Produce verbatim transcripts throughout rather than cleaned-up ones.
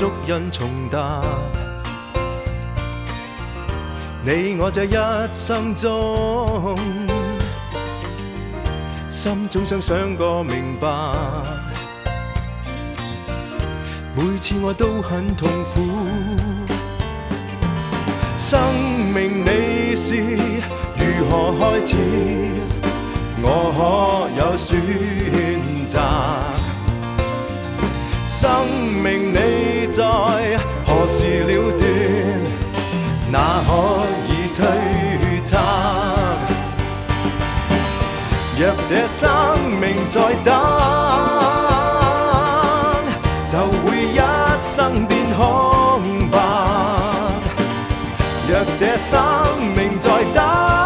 足印重踏。你我這一生中，心中想想個明白。每次我都很痛苦，生命你是如何開始？我可有選擇？生命你在何時了斷？哪可以推測？若這生命在等，就會一生變空白。若這生命在等，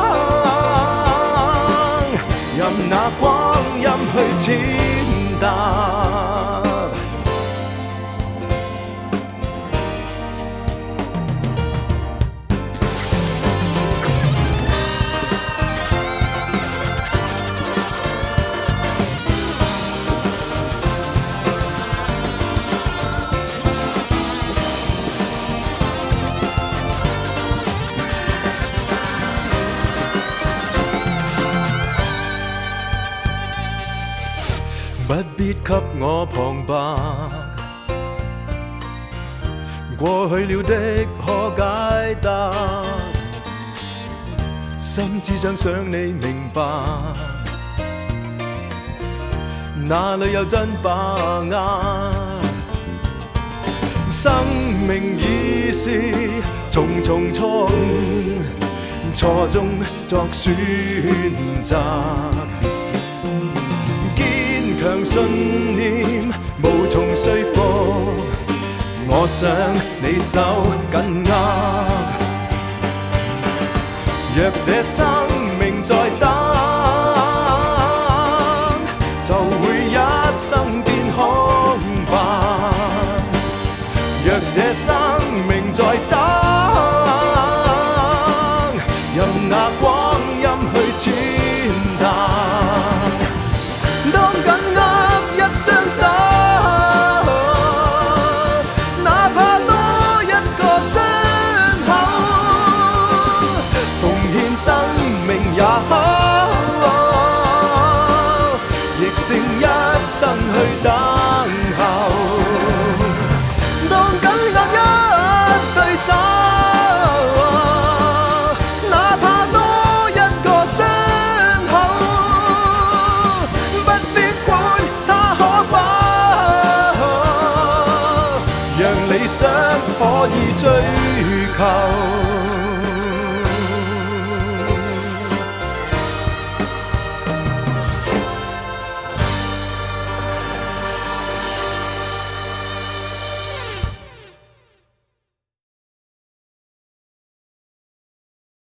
任那光陰去踐踏。不必給我旁白，過去了的可解答，心只想想你明白，哪裏有真把握？生命已是重重錯誤，錯中作選擇。強信念無從說服，我想你手緊握。若這生命在等，就會一生變空白。若這生命在等，任那光陰去踐踏。當緊握一雙手，哪怕多一個傷口，奉獻生命也好，亦勝一生去等候。當緊握一對手，哪怕多一個傷口，讓理想可以追求。